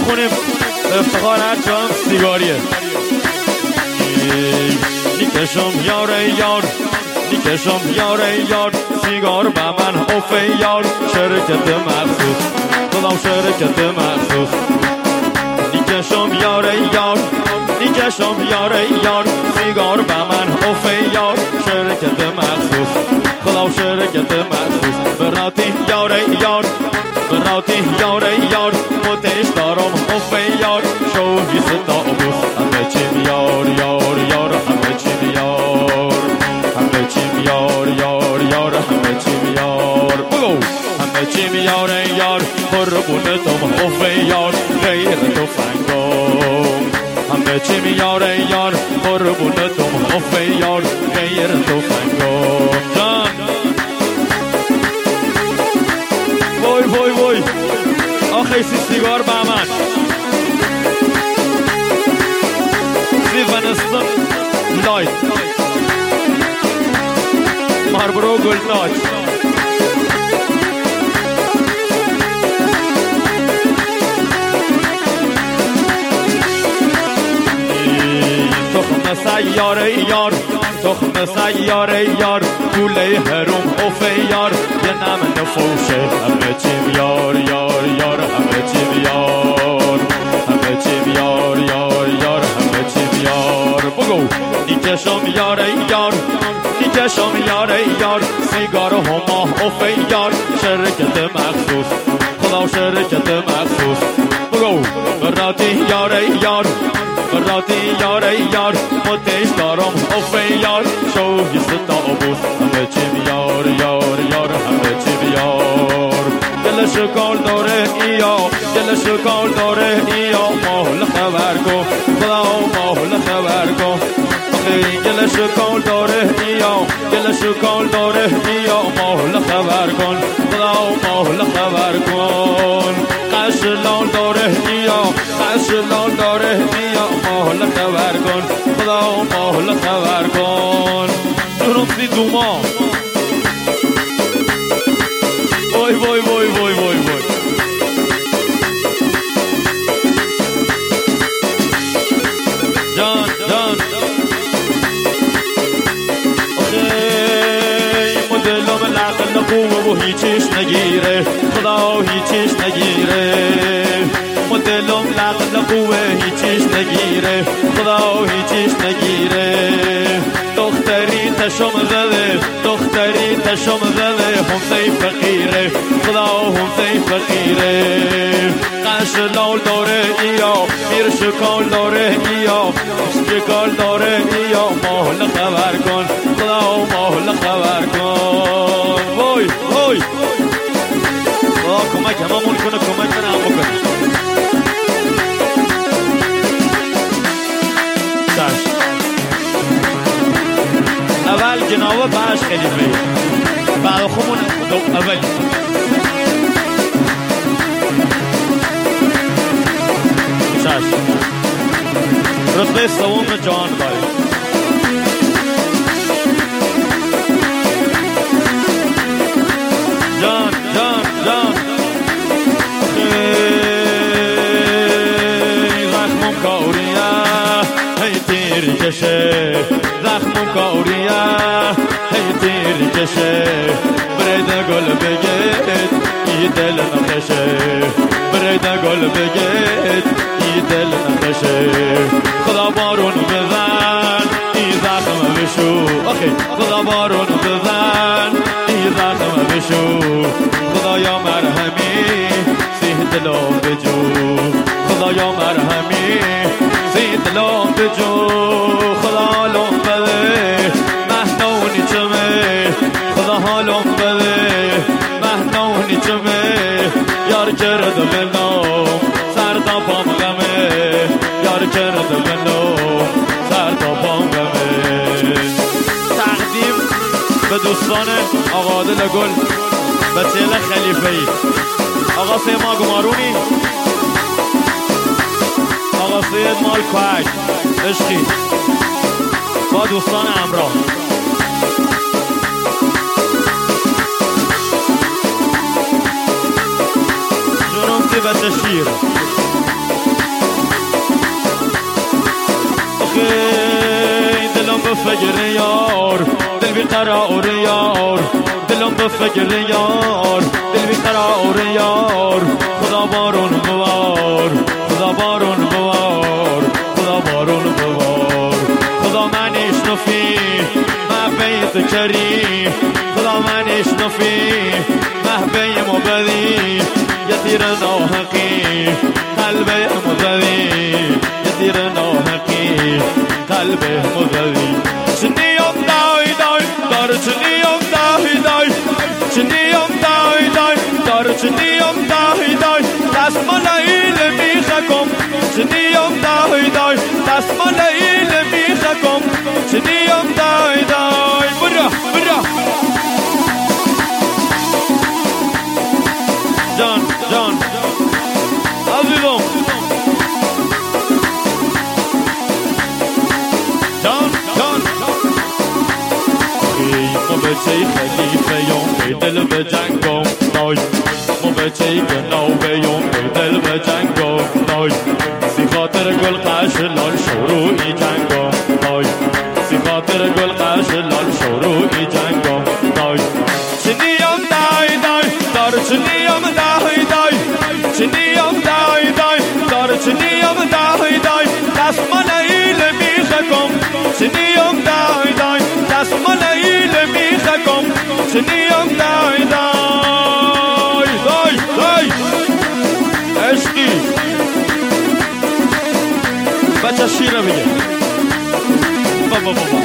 بخونیم افتخار هر جان سیگاریه. میکشم یار یار، میکشم یار یار، سیگار به من افه یار، شرکت مخصوص خودم شرکت مخصوص. میکشم یار یار، میکشم یار یار، سیگار به من افه یار، شرکت مخصوص خودم شرکت مخصوص. براتی یار یار، براتی یار یار، متش دارم افه یار، شوهی صدا بوس. همه چیم یار یار یار، همه چیم یار، همه چیم یار یار یار، همه چیم یار. بگو همه چیم یار یار، قربونتم افه یار، غیر تفنگم. همه چیم یار یار، قربونتم افه یار، غیر تفنگم. جان وای وای وای آخه سیگار به من سیفنستان لایت ماربرو گلناج. تخم سیار یار، تخم سیار یار، کوله هرم افه یار، یه نم نفوشه. همه چیم یار یار یار، همه چیم یار، همه چیم یار یار یار، همه چیم یار. بگو میکشم یار یار، میکشم یار یار، سیگار هما افه یار، شرکت مخصوص خدا شرکت مخصوص. بگو براتی یار یار، براتی یار یار، متش دارم افه یار، شوهی صدا بوس. همه چیم یار یار یار، همه چیم یار. دل شکال داره ایا، دل شکال داره ایا، ماحول خبر کن خدا ماحول خبر کن. دل شکال داره ایا، دل شکال داره ایا، ماحول خبر کن خدا ماحول خبر کن. قش لال داره ایا، قش لال داره ایا، ماحول خبر کن خدا ماحول خبر کن. جنوب سی دوما وای وای وای وای وای وای. جان جان مدلم العقل قوه و هیچیش نگیره خدا هیچیش نگیره. مدلم العقل قوه هیچیش نگیره خدا هیچیش نگیره. دختری تشم زده، دختری تشم زده، همسه فقیره خدا همسه فقیره. قش لال داره ایا، میر شکال داره ایا، شکال داره ایا، ماحول خبر کن خدا ماحول خبر کن. وای وای خدا کمک هممون کنه، کمک کنه هم بکنه. اول جنابه بعدش خلیفه، بعد خودمون اول چشم رتبه سوم جان باری. جان جان جان زخمم کاوریه هی تیر کشه، زخمم کاوریه هی تیر کشه، برید گل بگید ای دل نخشه، برید گل بگید ای دل نخشه. خدا بارون بزن ای زخم بشو، آخی خدا بارون بزن ای زخم بشو. خدایا مرهمی سیه دلم بجو، خدایا مرهمی سیه دلم بجو. خدا حالم بده مهنونی چمه، خدا حالم بده مهنونی چمه. یار کرد منو سر تا پام غمه، یار کرد منو سر تا پام غمه. تقدیم به دوستان آقا عادل گل و چهل خلیفه‌ای، آقا سیما گمارونی، آقا سید مال کوک عشقی با دوستان همراه. جنوب سی بچه شیر آخه دلم به فکر یار دل بیقرار یار دلم به فکر یار دل بیقرار یار خدا بارون بوار خدا بارون بوار خدا بارون بوار خدا منش نفی محبیت کریم خدا منش نفی محبی مبدی یتیر ناحقی قلب مبدی یتیر ناحقی قلب مبدی چنیم دای دای دار چنیم دای دای چنیم دای دای دار چنیم دای دای دست ملایل میخکم چنیم دای دای دست ملایل میخکم چنیم دای دای برا برا جان جان عزیزم جان جان ما بچه خلیفه یوم دل به جنگم نای ما بچه گناوه یوم دل به جنگم نای سی خاطر گل قش لال شروعی جنگم نای سی خاطر گل قش لال شروعی جنگم نای چنیم دای دای دار چنیم دای دای چنیم دای دای دار چنیم دای دای دست ملایل میخکم چنیم دای دای دست ملایل میخکم چنیم دای دای دای دای عشقی بچه شیره بگه بابا بابا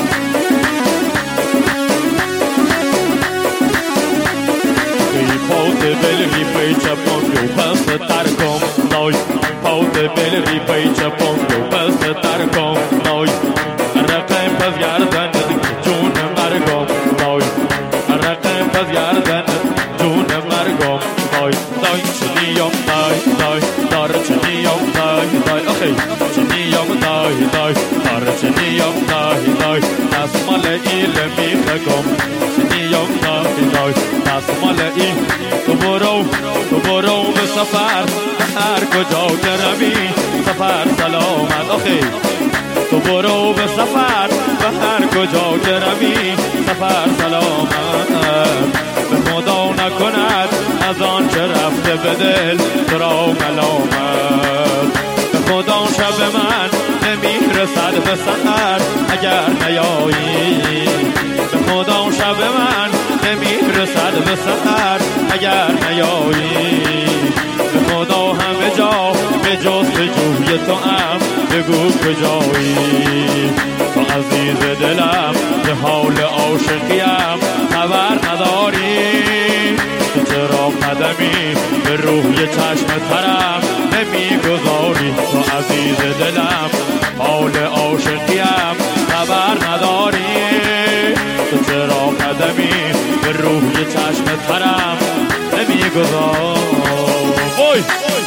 پاوت بل ری چپم جو پس ترکم نای پاوت بل ری چپم جو پس ترکم نای رقم پس گردن جون مرگم نای رقم پس گردن جون مرگم نای دای چنیم دای دای دار چنیم دای دای آخی چنیم دای دای دار چنیم دای دای دست ملایل میخکم چنیم دای دای دست ملایل تو برو به سفر هر کجا که روی سفر سلامت آخی تو برو به سفر به هر کجا که روی سفر سلامت به خدا نکند از آن چه رفته به دل تو را ملامت به خدا شب من نمیرسد به سحر اگر نیایی به خدا شب من نمیرسد به سحر اگر نیایی به خدا همه جا به جستجوی تو هم بگو کجایی تو عزیز دلم به حال عاشقیم خبر نداری تو چرا قدمی به روی چشم ترم نمیگذاری تو عزیز دلم حال عاشقیم خبر نداری تو چرا قدمی به روی چشم ترم نمیگذاری وای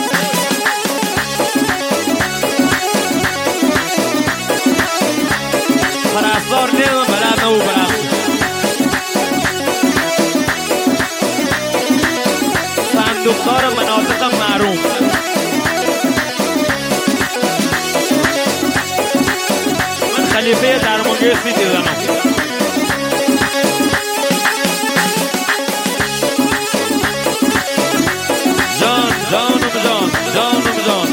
پرستار نیدم بلد نبو بلد صندوقدار مناطق محروم من خلیفه درمانگرسی دیدنم جان جانم جان جانم جان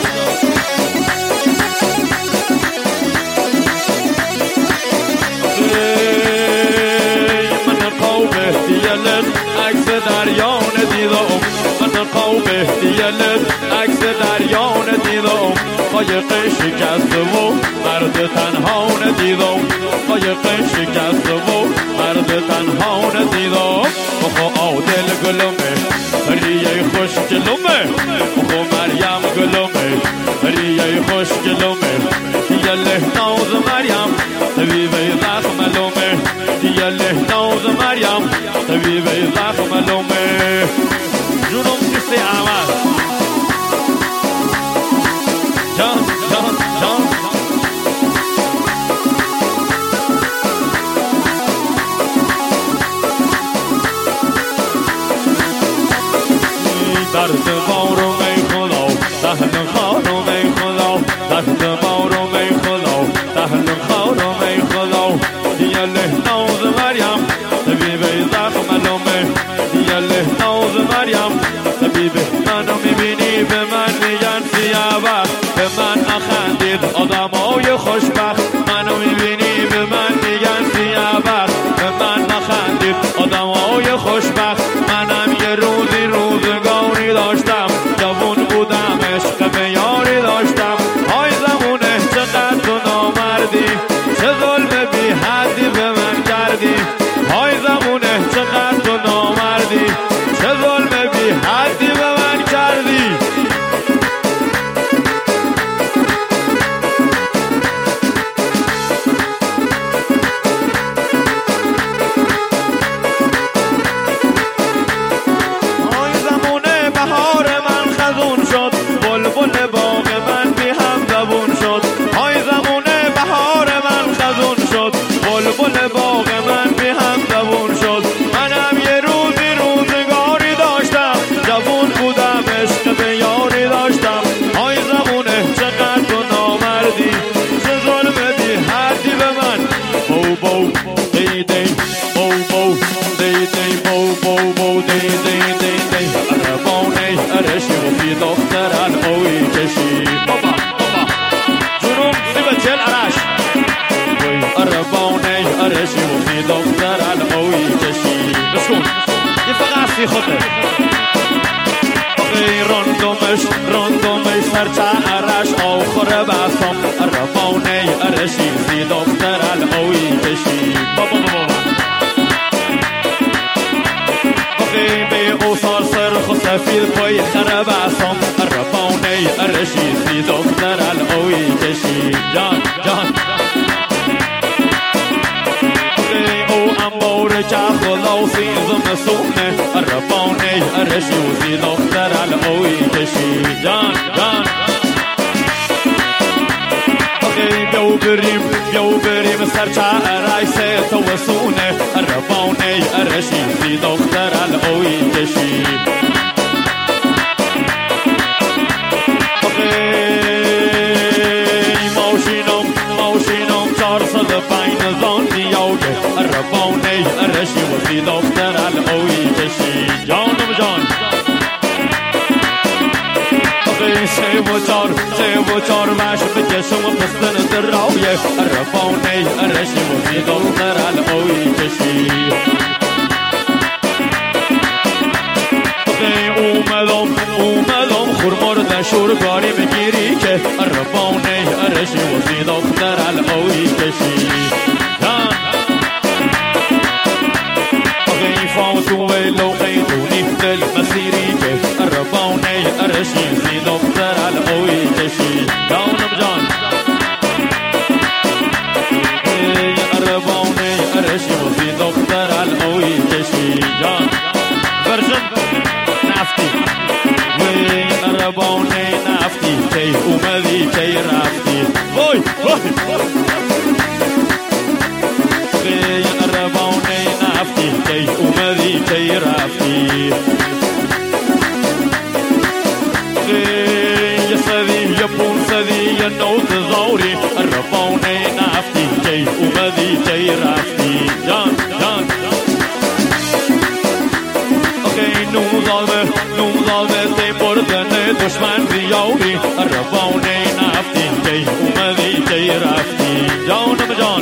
من قوم احتیالت عکس دریان دیدم من قوم احتیالت عکس دریان دیدم قایق شکست و مرد تنها ندیدم قایق شکست و مرد تنها ندیدم بخو عادل گلمه ریه خوش گلمه بخو مریم گلمه ریه خوش گلمه یله ناز مریم طبیب زخم لومه یله ناز مریم طبیب زخم لومه جونم کسی احمد جان جان جان درد بارو می خدا دهن خانو می خدا درد بارو می خدا خوشبخت منو میبینی به من میگن سیاه‌بخت به من نخندید آدمای خوشبخت منم یه روزی روزگاری داشتم جوون بودم عشق به یاری داشتم های زمونه چقدر تو نامردی چه ظلم بی حدی به من کردی های زمونه چقدر تو نامردی چه ظلم بی حدی به من کردی های زمونه بهار من خزون شد بلبل باغ من بی هم زبون شد های زمونه بهار من خزون شد بلبل باغ من بی هم زبون شد منم یه روزی روزگاری داشتم جوون بودم عشق به یاری داشتم های زمونه چقدر تو نامردی چه ظلم بی حدی به من بو بو دی دی بو بو دی دی بو بو بو دی دی دی دی عربانه ارشی و فی دختر الهوی کشی بابا بابا جنوب زیبا چل عرش عربانه ارشی و فی دختر الهوی کشی بسکن یه فقط سی خوده راندومش سرچه عرش آخر بسام عربانه ارشی فی دختر الهوی کشی بابا بابا به اوصار سرخ و سفید پای خرب اسام عربانه ارشی فی دختر الهوی کشی جان جان او انبار چخ و لاسی زمسونه عربانه ارشی فی دختر الهوی کشی جان جان بیو بریم سرچه عرایسه توسونه عربانه ارشی فی دختر الهوی کشی ماشینم 405 زان دیوگه عربانه ارشی و فی دختر الهوی کشی جانم جان سه و چار وش بکشم و پستن در راویه عربانه ارشی و فی دختر الهوی کشی اومدم خورمار شورگاری بگیری که عربانه ارشی و فی دختر الهوی کشی فاتو لوقیتونی دل مسیری که عربانه ارشی فی دختر الهوی کشی جانم جان عربانه ارشی فی دختر الهوی کشی جان ورژن نفتی وی عربانه نفتی کی اومدی کی رفتی وای وای عربانه نفتی کی اومدی کی رفتی یه سدی یه پون سدی یه نوت زوری عربانه نفتی کی اومدی کی رفتی جان جان نوزالمه تی بردن دشمن بیاوری عربانه نفتی کی اومدی کی رفتی جانم جان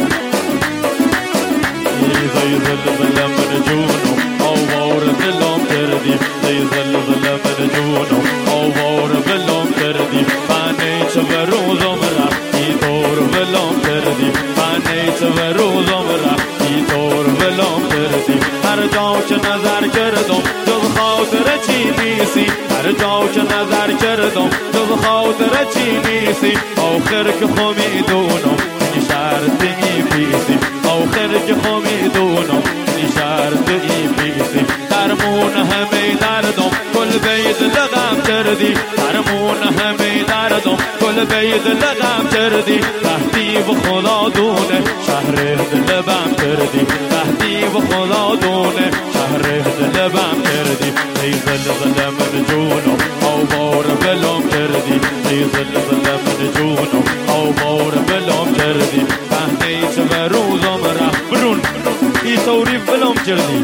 زي زل من جونو آوار دلم کردی زي زل من جونو آوار دلم کردی پنی چه روزم رفتی دور ولم کردی پنی چه روزم رفتی دور ولم کردی هر جا که نظر کردم جز خاطر چی نیستی هر جا که نظر کردم جز خاطر چی نیستی آخر که خو میدونم شرط ای پیسی آخر که خو میدونم شرط ای پیسی درمون همه دردم کل بید لغم کردی درمون همه دردم کل بید لغم کردی تحتی و خدا دونه شهر دلبم کردی تحتی و خدا دونه شهر دلبم کردی ای زلزله من جونم آوار بلم کردی ای زلزله من جونم آوار بلم کردی تحتی چه روزم رفت برون ای توریف بلم کردی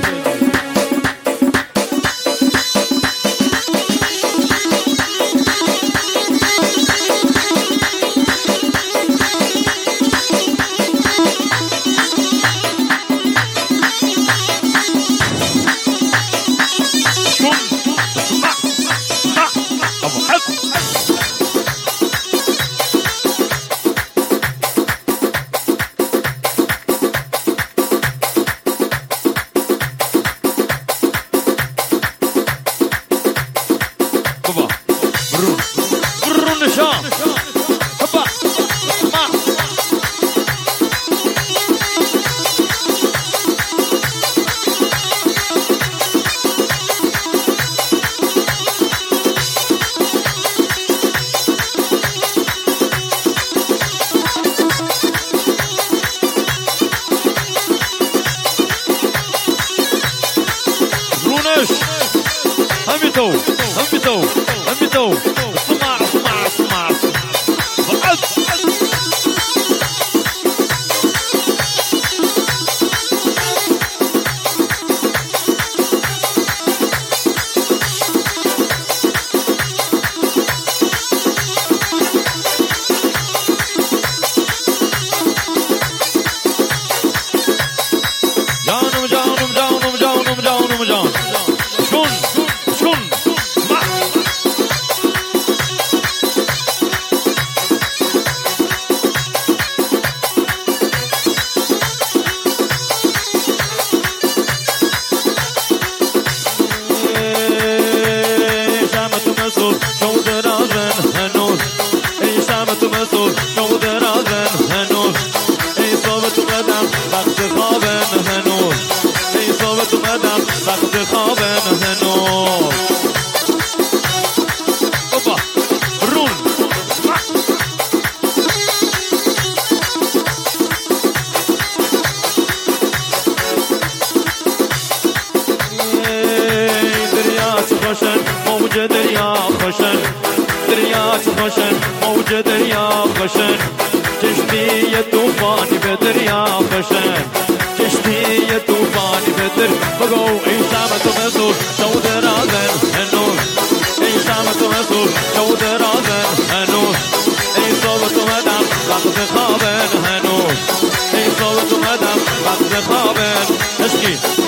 بتو هم بتو هم بتو اسمع اسمع اسمع وقت خوابم هنوز بابا رون دریا خوشن موج دریا خوشن دریا خوشن موج دریا خوشن کشتی طوفانی به دریا خوشن کشتی طوفانی بدر بگو ای شامت و مسور شود رازن هنوز ای شامت و مسور شود رازن هنوز ای صوبت و مدم وقت خوابن هنوز ای صوبت و مدم وقت خوابن اشکی